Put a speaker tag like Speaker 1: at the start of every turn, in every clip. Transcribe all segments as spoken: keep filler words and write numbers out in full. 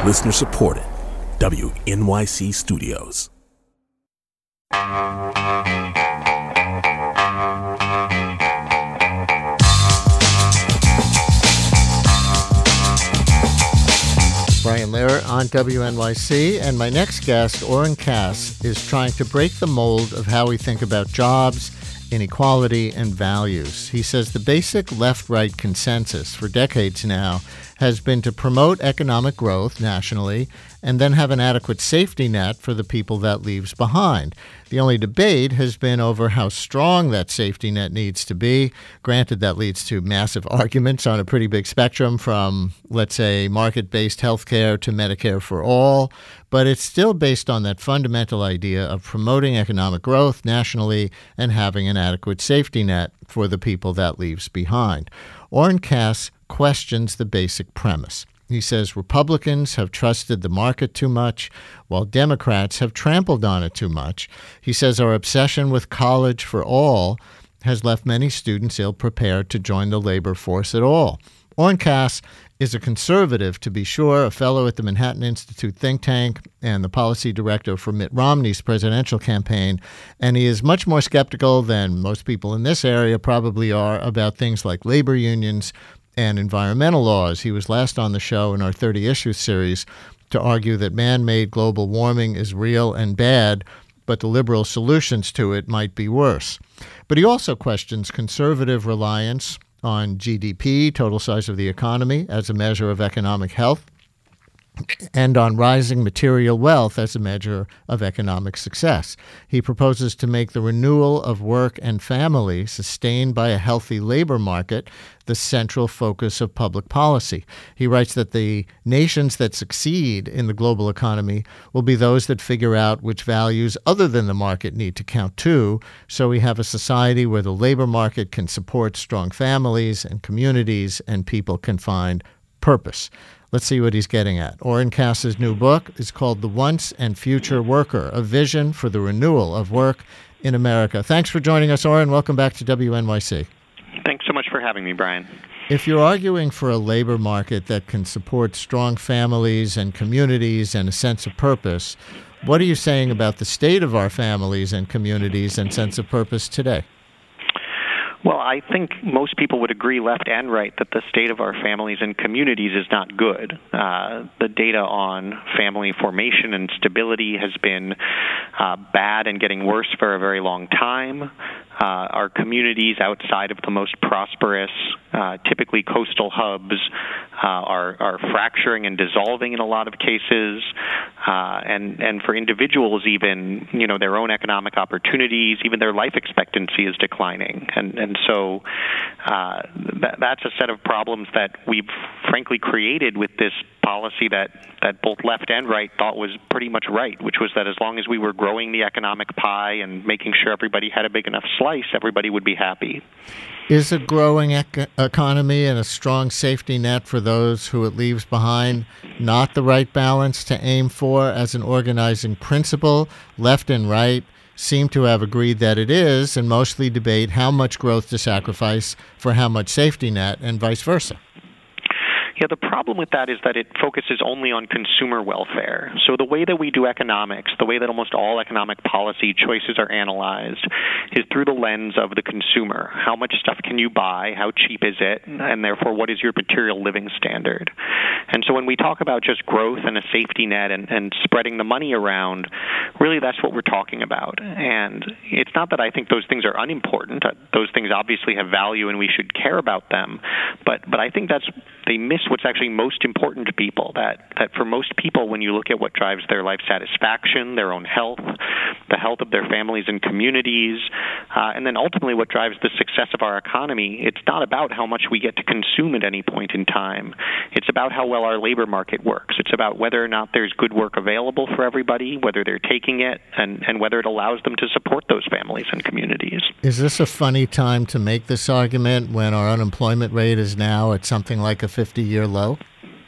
Speaker 1: Listener supported. W N Y C Studios.
Speaker 2: Brian Lehrer on W N Y C, and my next guest, Oren Cass, is trying to break the mold of how we think about jobs, inequality, and values. He says the basic left-right consensus for decades now has been to promote economic growth nationally and then have an adequate safety net for the people that leaves behind. The only debate has been over how strong that safety net needs to be. Granted, that leads to massive arguments on a pretty big spectrum from, let's say, market-based healthcare to Medicare for all, but it's still based on that fundamental idea of promoting economic growth nationally and having an adequate safety net for the people that leaves behind. Oren Cass questions the basic premise. He says Republicans have trusted the market too much, while Democrats have trampled on it too much. He says our obsession with college for all has left many students ill-prepared to join the labor force at all. Oren Cass is a conservative, to be sure, a fellow at the Manhattan Institute think tank and the policy director for Mitt Romney's presidential campaign, and he is much more skeptical than most people in this area probably are about things like labor unions and environmental laws. He was last on the show in our thirty issue series to argue that man-made global warming is real and bad, but the liberal solutions to it might be worse. But he also questions conservative reliance on G D P, total size of the economy, as a measure of economic health, and on rising material wealth as a measure of economic success. He proposes to make the renewal of work and family sustained by a healthy labor market the central focus of public policy. He writes that the nations that succeed in the global economy will be those that figure out which values other than the market need to count too, so we have a society where the labor market can support strong families and communities and people can find purpose. Let's see what he's getting at. Oren Cass's new book is called The Once and Future Worker, A Vision for the Renewal of Work in America. Thanks for joining us, Oren. Welcome back to W N Y C.
Speaker 3: Thanks so much for having me, Brian.
Speaker 2: If you're arguing for a labor market that can support strong families and communities and a sense of purpose, what are you saying about the state of our families and communities and sense of purpose today?
Speaker 3: Well, I think most people would agree, left and right, that the state of our families and communities is not good. Uh, the data on family formation and stability has been uh, bad and getting worse for a very long time. Uh, our communities outside of the most prosperous, uh, typically coastal hubs, uh, are, are fracturing and dissolving in a lot of cases. Uh, and, and for individuals, even, you know, their own economic opportunities, even their life expectancy is declining. And, and so uh, that, that's a set of problems that we've frankly created with this policy that, that both left and right thought was pretty much right, which was that as long as we were growing the economic pie and making sure everybody had a big enough slice, everybody would be happy.
Speaker 2: Is a growing ec- economy and a strong safety net for those who it leaves behind not the right balance to aim for as an organizing principle? Left and right seem to have agreed that it is, and mostly debate how much growth to sacrifice for how much safety net and vice versa.
Speaker 3: Yeah, the problem with that is that it focuses only on consumer welfare. So the way that we do economics, the way that almost all economic policy choices are analyzed, is through the lens of the consumer. How much stuff can you buy? How cheap is it? And therefore, what is your material living standard? And so when we talk about just growth and a safety net and, and spreading the money around, really that's what we're talking about. And it's not that I think those things are unimportant. Those things obviously have value and we should care about them. But but I think that's they miss what's actually most important to people, that, that for most people, when you look at what drives their life satisfaction, their own health, the health of their families and communities, uh, and then ultimately what drives the success of our economy, it's not about how much we get to consume at any point in time. It's about how well our labor market works. It's about whether or not there's good work available for everybody, whether they're taking it, and, and whether it allows them to support those families and communities.
Speaker 2: Is this a funny time to make this argument when our unemployment rate is now at something like a fifty-year low?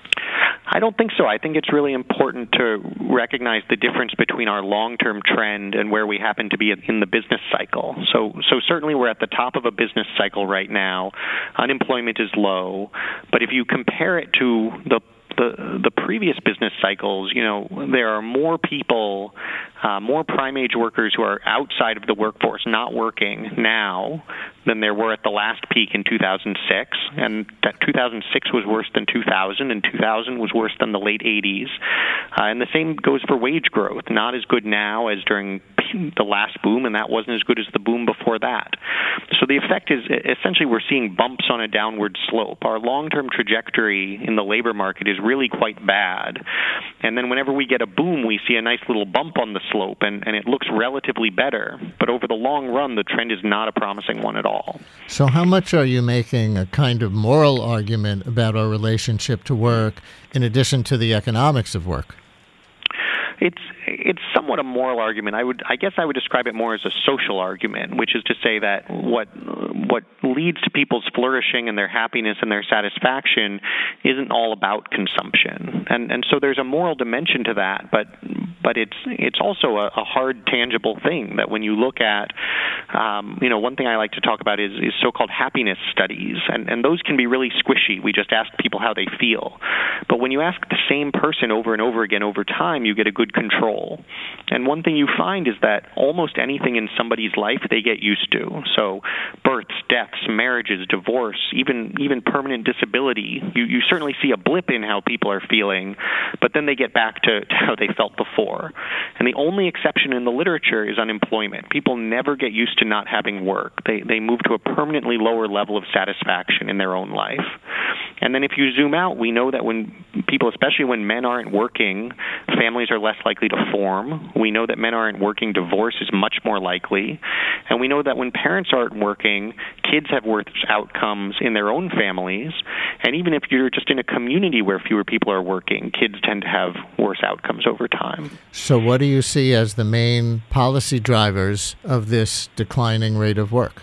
Speaker 3: I don't think so. I think it's really important to recognize the difference between our long-term trend and where we happen to be in the business cycle. So, so certainly we're at the top of a business cycle right now. Unemployment is low, but if you compare it to the the the previous business cycles, you know, there are more people, uh, more prime age workers who are outside of the workforce not working now than there were at the last peak in two thousand six, and that two thousand six was worse than two thousand, and two thousand was worse than the late eighties. Uh, and the same goes for wage growth, not as good now as during the last boom, and that wasn't as good as the boom before that. So the effect is essentially we're seeing bumps on a downward slope. Our long-term trajectory in the labor market is really quite bad. And then whenever we get a boom, we see a nice little bump on the slope, and, and it looks relatively better. But over the long run, the trend is not a promising one at all.
Speaker 2: So how much are you making a kind of moral argument about our relationship to work in addition to the economics of work?
Speaker 3: It's it's somewhat a moral argument. I would I guess I would describe it more as a social argument, which is to say that what what leads to people's flourishing and their happiness and their satisfaction isn't all about consumption. And and so there's a moral dimension to that, but but it's it's also a, a hard, tangible thing that when you look at, um, you know, one thing I like to talk about is, is so-called happiness studies, and, and those can be really squishy. We just ask people how they feel. But when you ask the same person over and over again over time, you get a good control. And one thing you find is that almost anything in somebody's life they get used to. So births, deaths, marriages, divorce, even even permanent disability. You, you certainly see a blip in how people are feeling, but then they get back to, to how they felt before. And the only exception in the literature is unemployment. People never get used to not having work. They, they move to a permanently lower level of satisfaction in their own life. And then if you zoom out, we know that when people, especially when men aren't working, families are less likely to form. We know that men aren't working, divorce is much more likely. And we know that when parents aren't working, kids have worse outcomes in their own families. And even if you're just in a community where fewer people are working, kids tend to have worse outcomes over time.
Speaker 2: So what do you see as the main policy drivers of this declining rate of work?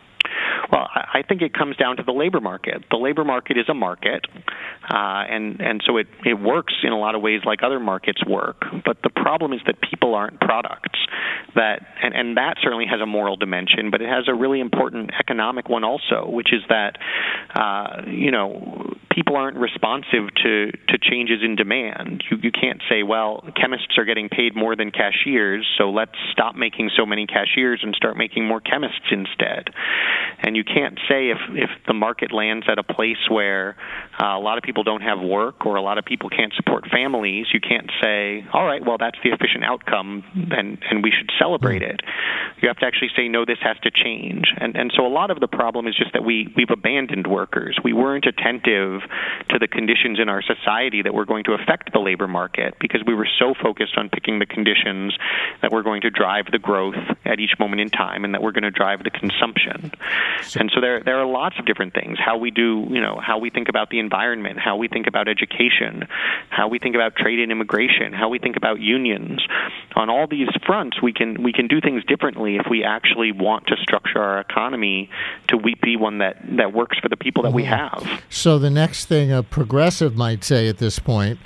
Speaker 3: Well, I think it comes down to the labor market. The labor market is a market, uh, and, and so it, it works in a lot of ways like other markets work. But the problem is that people aren't products. That and, and that certainly has a moral dimension, but it has a really important economic one also, which is that, uh, you know, people aren't responsive to, to changes in demand. You, you can't say, well, chemists are getting paid more than cashiers, so let's stop making so many cashiers and start making more chemists instead. And you can't say if, if the market lands at a place where uh, a lot of people don't have work or a lot of people can't support families, you can't say, all right, well, that's the efficient outcome and, and we should celebrate it. You have to actually say, no, this has to change. And, and so a lot of the problem is just that we, we've abandoned workers. We weren't attentive to the conditions in our society that were going to affect the labor market because we were so focused on picking the conditions that were going to drive the growth at each moment in time and that were going to drive the consumption. And so there there are lots of different things. How we do, you know, how we think about the environment, how we think about education, how we think about trade and immigration, how we think about unions. On all these fronts, we can we can do things differently if we actually want to structure our economy to be one that, that works for the people that we have.
Speaker 2: So the next thing a progressive might say at this point,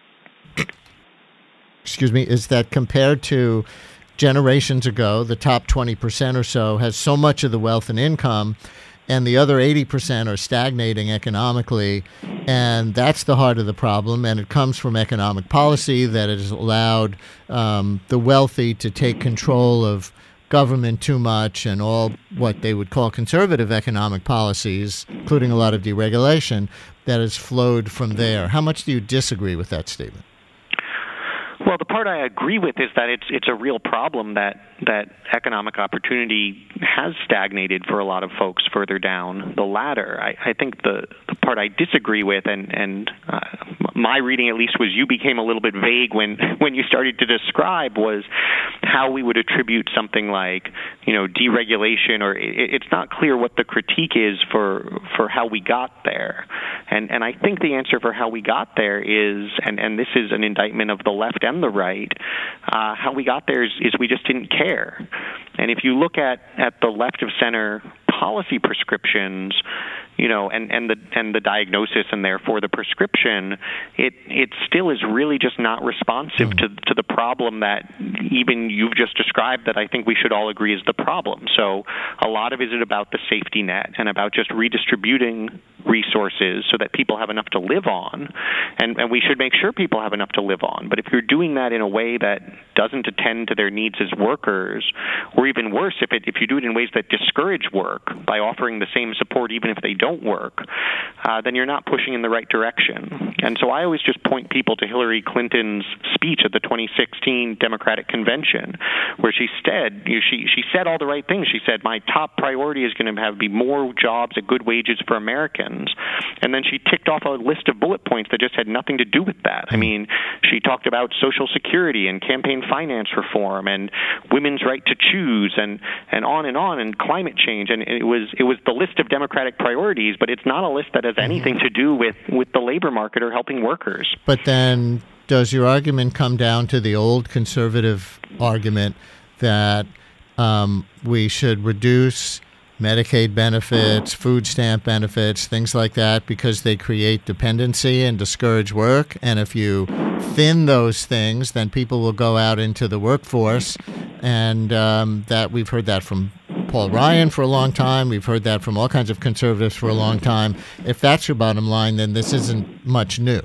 Speaker 2: excuse me, is that compared to generations ago, the top twenty percent or so has so much of the wealth and income, and the other eighty percent are stagnating economically, and that's the heart of the problem, and it comes from economic policy that has allowed um, the wealthy to take control of government too much and all what they would call conservative economic policies, including a lot of deregulation, that has flowed from there. How much do you disagree with that statement?
Speaker 3: Well, the part I agree with is that it's it's a real problem that, that economic opportunity has stagnated for a lot of folks further down the ladder. I, I think the, the part I disagree with, and, and uh, my reading at least was you became a little bit vague when, when you started to describe, was how we would attribute something like, you know, deregulation, or it, it's not clear what the critique is for for how we got there. And and I think the answer for how we got there is, and, and this is an indictment of the left and the right, uh, how we got there is, is we just didn't care. And if you look at, at the left of center policy prescriptions, you know, and, and the and the diagnosis and therefore the prescription, it it still is really just not responsive mm. to to the problem that even you've just described that I think we should all agree is the problem. So a lot of it is about the safety net and about just redistributing resources so that people have enough to live on, and, and we should make sure people have enough to live on. But if you're doing that in a way that doesn't attend to their needs as workers, or even worse, if it, if you do it in ways that discourage work by offering the same support even if they don't work, uh, then you're not pushing in the right direction. And so I always just point people to Hillary Clinton's speech at the twenty sixteen Democratic Convention, where she said, you know, she she said all the right things. She said, my top priority is going to have be more jobs at good wages for Americans. And then she ticked off a list of bullet points that just had nothing to do with that. I mean, she talked about Social Security and campaign finance reform and women's right to choose and, and on and on, and climate change. And it was it was the list of Democratic priorities, but it's not a list that has anything to do with, with the labor market or helping workers.
Speaker 2: But then does your argument come down to the old conservative argument that um, we should reduce Medicaid benefits, food stamp benefits, things like that, because they create dependency and discourage work? And if you thin those things, then people will go out into the workforce. And um, that we've heard that from Paul Ryan for a long time. We've heard that from all kinds of conservatives for a long time. If that's your bottom line, then this isn't much new.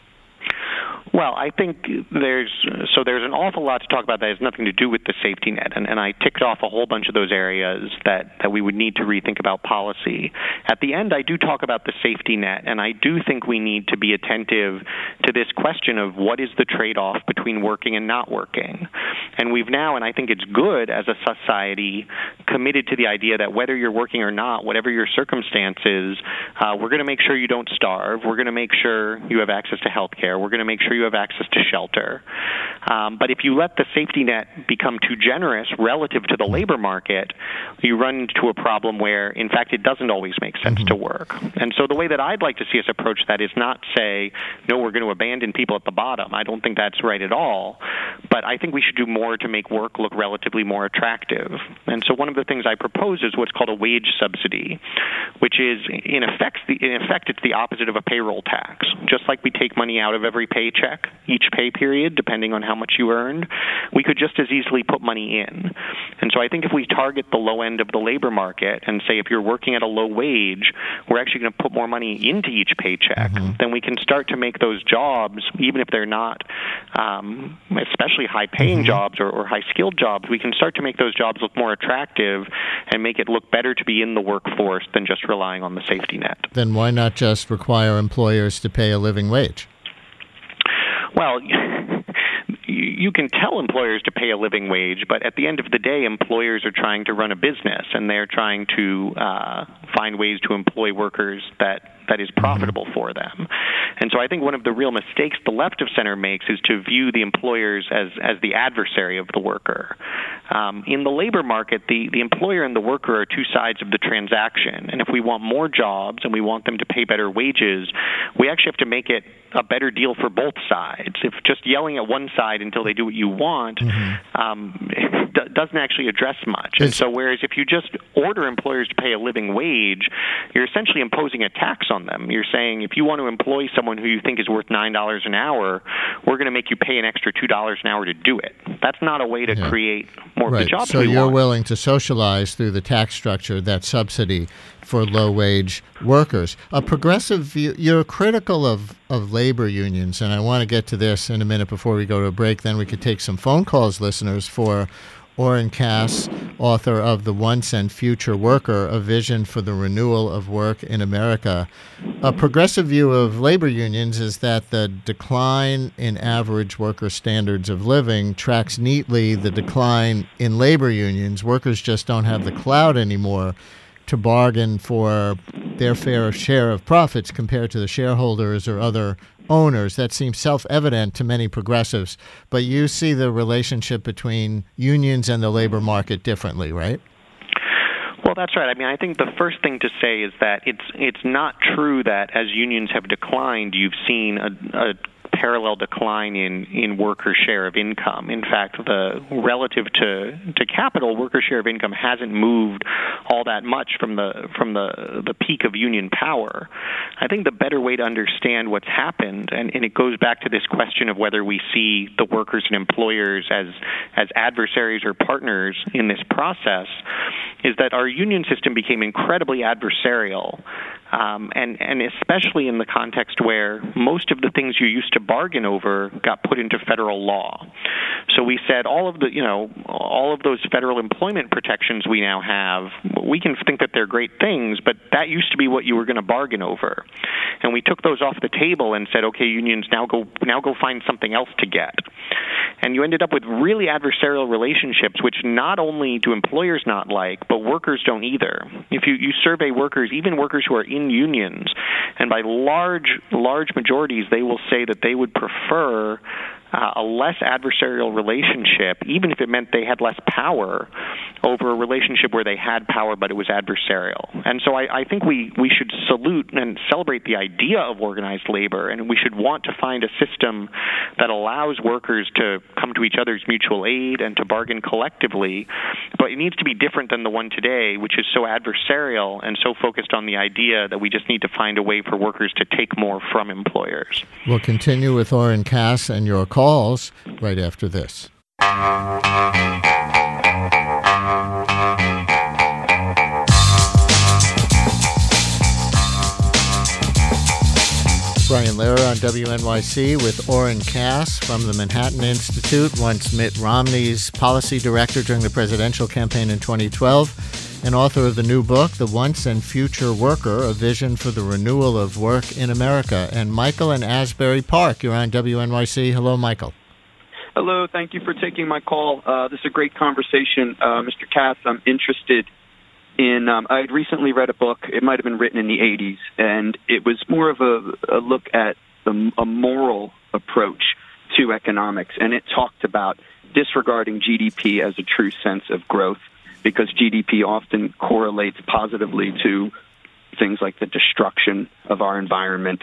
Speaker 3: Well, I think there's so there's an awful lot to talk about that has nothing to do with the safety net, and, and I ticked off a whole bunch of those areas that, that we would need to rethink about policy. At the end, I do talk about the safety net, and I do think we need to be attentive to this question of what is the trade-off between working and not working. And we've now, and I think it's good as a society, committed to the idea that whether you're working or not, whatever your circumstances, uh, we're going to make sure you don't starve. We're going to make sure you have access to health care. We're going to make sure you have access to shelter. Um, but if you let the safety net become too generous relative to the labor market, you run into a problem where, in fact, it doesn't always make sense mm-hmm. to work. And so the way that I'd like to see us approach that is not say, no, we're going to abandon people at the bottom. I don't think that's right at all. But I think we should do more to make work look relatively more attractive. And so one of the things I propose is what's called a wage subsidy, which is, in effect, the, in effect, it's the opposite of a payroll tax. Just like we take money out of every paycheck each pay period, depending on how much you earned, we could just as easily put money in. And so I think if we target the low end of the labor market and say if you're working at a low wage, we're actually going to put more money into each paycheck, mm-hmm. then we can start to make those jobs, even if they're not um, especially high-paying mm-hmm. jobs or, or high-skilled jobs, we can start to make those jobs look more attractive and make it look better to be in the workforce than just relying on the safety net.
Speaker 2: Then why not just require employers to pay a living wage?
Speaker 3: Well, you can tell employers to pay a living wage, but at the end of the day, employers are trying to run a business, and they're trying to uh, find ways to employ workers that, that is profitable for them. And so I think one of the real mistakes the left of center makes is to view the employers as, as the adversary of the worker. Um, in the labor market, the, the employer and the worker are two sides of the transaction, and if we want more jobs and we want them to pay better wages, we actually have to make it a better deal for both sides. If just yelling at one side until they do what you want mm-hmm. um, d- doesn't actually address much. And so whereas if you just order employers to pay a living wage, you're essentially imposing a tax on them. You're saying if you want to employ someone who you think is worth nine dollars an hour, we're going to make you pay an extra two dollars an hour to do it. That's not a way to yeah. create more
Speaker 2: right.
Speaker 3: of the jobs
Speaker 2: so
Speaker 3: we
Speaker 2: you're
Speaker 3: want.
Speaker 2: willing to socialize through the tax structure that subsidy for low-wage workers. A progressive view, you're critical of, of labor unions, and I want to get to this in a minute before we go to a break. Then we could take some phone calls, listeners, for Oren Cass, author of The Once and Future Worker, A Vision for the Renewal of Work in America. A progressive view of labor unions is that the decline in average worker standards of living tracks neatly the decline in labor unions. Workers just don't have the clout anymore to bargain for their fair share of profits compared to the shareholders or other owners. That seems self-evident to many progressives, but you see the relationship between unions and the labor market differently, right?
Speaker 3: Well, that's right. I mean, I think the first thing to say is that it's it's not true that as unions have declined, you've seen a, a parallel decline in, in worker share of income. In fact, the relative to, to capital, worker share of income hasn't moved all that much from the from the, the peak of union power. I think the better way to understand what's happened, and, and it goes back to this question of whether we see the workers and employers as as adversaries or partners in this process, is that our union system became incredibly adversarial, um, and, and especially in the context where most of the things you used to bargain over got put into federal law. So we said all of the, you know, all of those federal employment protections we now have, we can think that they're great things, but that used to be what you were going to bargain over. And we took those off the table and said, okay, unions, now go now go find something else to get. And you ended up with really adversarial relationships, which not only do employers not like, but workers don't either. If you, you survey workers, even workers who are in unions, and by large, large majorities, they will say that they would prefer Uh, a less adversarial relationship, even if it meant they had less power, over a relationship where they had power but it was adversarial. And so I, I think we, we should salute and celebrate the idea of organized labor, and we should want to find a system that allows workers to come to each other's mutual aid and to bargain collectively. But it needs to be different than the one today, which is so adversarial and so focused on the idea that we just need to find a way for workers to take more from employers.
Speaker 2: We'll continue with Oren Cass and your call. Calls right after this. Brian Lehrer on W N Y C with Oren Cass from the Manhattan Institute, once Mitt Romney's policy director during the presidential campaign in twenty twelve, and author of the new book, The Once and Future Worker, A Vision for the Renewal of Work in America. And Michael in Asbury Park, you're on W N Y C. Hello, Michael.
Speaker 4: Hello, thank you for taking my call. Uh, this is a great conversation. Uh, Mister Cass, I'm interested in, um, I had recently read a book, it might have been written in the eighties, and it was more of a, a look at the, a moral approach to economics, and it talked about disregarding G D P as a true sense of growth, because G D P often correlates positively to things like the destruction of our environment,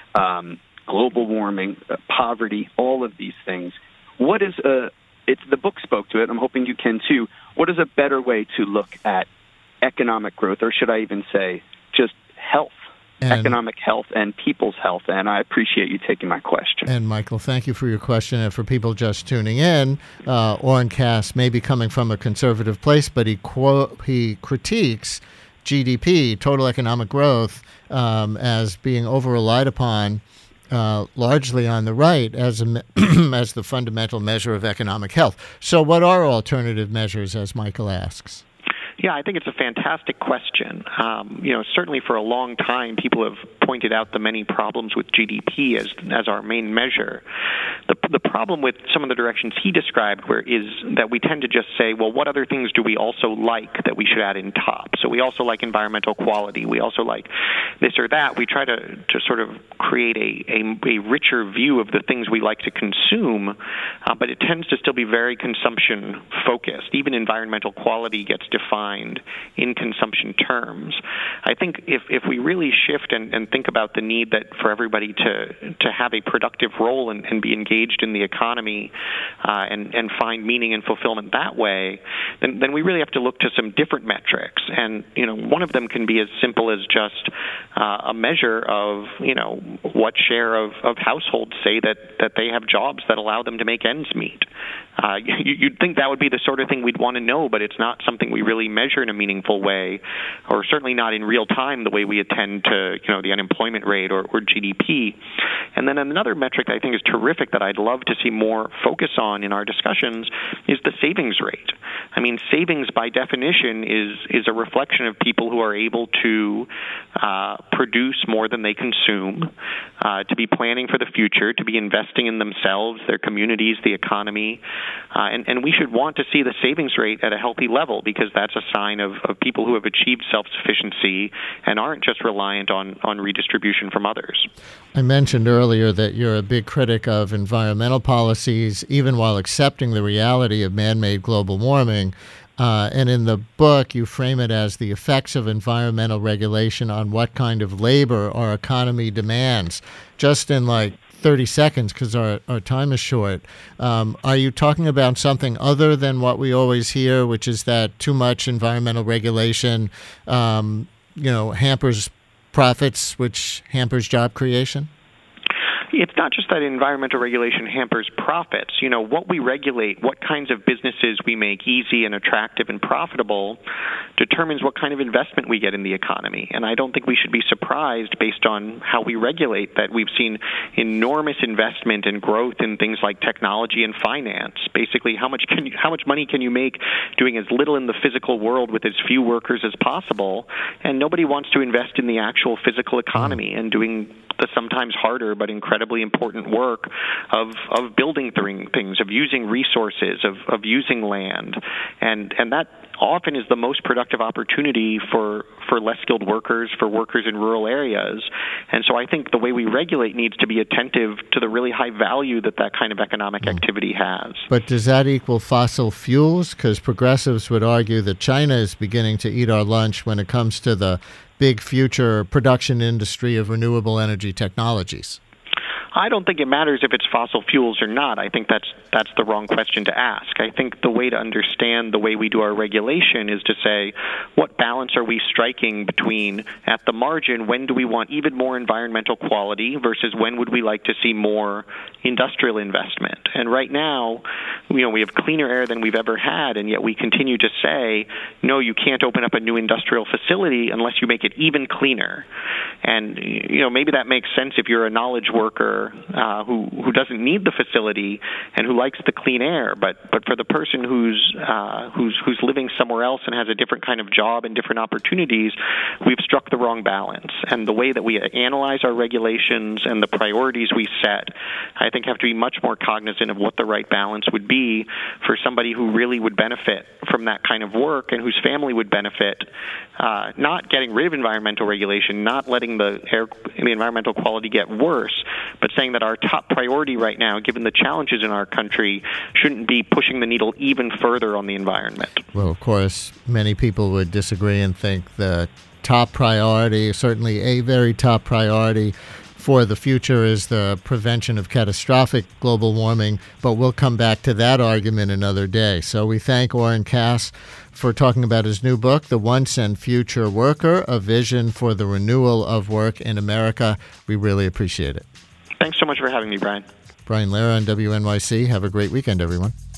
Speaker 4: um, global warming, uh, poverty, all of these things. What is a, it's the book spoke to it, I'm hoping you can too, what is a better way to look at economic growth, or should I even say just health, and economic health and people's health? And I appreciate you taking my question.
Speaker 2: And Michael, thank you for your question. And for people just tuning in, uh, Oren Cass may be coming from a conservative place, but he quote, he critiques G D P, total economic growth, um, as being over-relied upon Uh, largely on the right as a, as the fundamental measure of economic health. So what are alternative measures, as Michael asks?
Speaker 3: Yeah, I think it's a fantastic question. Um, you know, certainly for a long time, people have pointed out the many problems with G D P as as our main measure. The the problem with some of the directions he described where is that we tend to just say, well, what other things do we also like that we should add in top? So we also like environmental quality. We also like this or that. We try to, to sort of create a, a, a richer view of the things we like to consume, uh, but it tends to still be very consumption-focused. Even environmental quality gets defined in consumption terms. I think if, if we really shift and, and think about the need that for everybody to to have a productive role and, and be engaged in the economy uh, and, and find meaning and fulfillment that way, then, then we really have to look to some different metrics. And, you know, one of them can be as simple as just uh, a measure of, you know, what share of, of households say that, that they have jobs that allow them to make ends meet. Uh, you, you'd think that would be the sort of thing we'd want to know, but it's not something we really measure in a meaningful way, or certainly not in real time the way we attend to, you know, the unemployment rate or, or G D P. And then another metric I think is terrific that I'd love to see more focus on in our discussions is the savings rate. I mean, savings by definition is is a reflection of people who are able to uh, produce more than they consume, uh, to be planning for the future, to be investing in themselves, their communities, the economy. Uh, and, and we should want to see the savings rate at a healthy level, because that's a sign of, of people who have achieved self-sufficiency and aren't just reliant on, on redistribution from others.
Speaker 2: I mentioned earlier that you're a big critic of environmental policies, even while accepting the reality of man-made global warming. Uh, and in the book, you frame it as the effects of environmental regulation on what kind of labor our economy demands. Just in like thirty seconds because our, our time is short. Um, are you talking about something other than what we always hear, which is that too much environmental regulation, um, you know, hampers profits, which hampers job creation?
Speaker 3: It's not just that environmental regulation hampers profits. You know, what we regulate, what kinds of businesses we make easy and attractive and profitable determines what kind of investment we get in the economy. And I don't think we should be surprised based on how we regulate that we've seen enormous investment and growth in things like technology and finance. Basically, how much can you, how much money can you make doing as little in the physical world with as few workers as possible? And nobody wants to invest in the actual physical economy and doing the sometimes harder but incredibly important work of of building things, of using resources, of, of using land. And and that often is the most productive opportunity for, for less skilled workers, for workers in rural areas. And so I think the way we regulate needs to be attentive to the really high value that that kind of economic activity has.
Speaker 2: But does that equal fossil fuels? Because progressives would argue that China is beginning to eat our lunch when it comes to the big future production industry of renewable energy technologies.
Speaker 3: I don't think it matters if it's fossil fuels or not. I think that's that's the wrong question to ask. I think the way to understand the way we do our regulation is to say, what balance are we striking between, at the margin, when do we want even more environmental quality versus when would we like to see more industrial investment? And right now, you know, we have cleaner air than we've ever had, and yet we continue to say, no, you can't open up a new industrial facility unless you make it even cleaner. And, you know, maybe that makes sense if you're a knowledge worker Uh, who who doesn't need the facility and who likes the clean air, but but for the person who's uh, who's who's living somewhere else and has a different kind of job and different opportunities, we've struck the wrong balance. And the way that we analyze our regulations and the priorities we set, I think, have to be much more cognizant of what the right balance would be for somebody who really would benefit from that kind of work and whose family would benefit. Uh, not getting rid of environmental regulation, not letting the air, the environmental quality get worse, but saying that our top priority right now, given the challenges in our country, shouldn't be pushing the needle even further on the environment.
Speaker 2: Well, of course, many people would disagree and think the top priority, certainly a very top priority for the future, is the prevention of catastrophic global warming, but we'll come back to that argument another day. So we thank Oren Cass for talking about his new book, The Once and Future Worker, A Vision for the Renewal of Work in America. We really appreciate it.
Speaker 3: Thanks so much for having me, Brian.
Speaker 2: Brian Lehrer on W N Y C. Have a great weekend, everyone.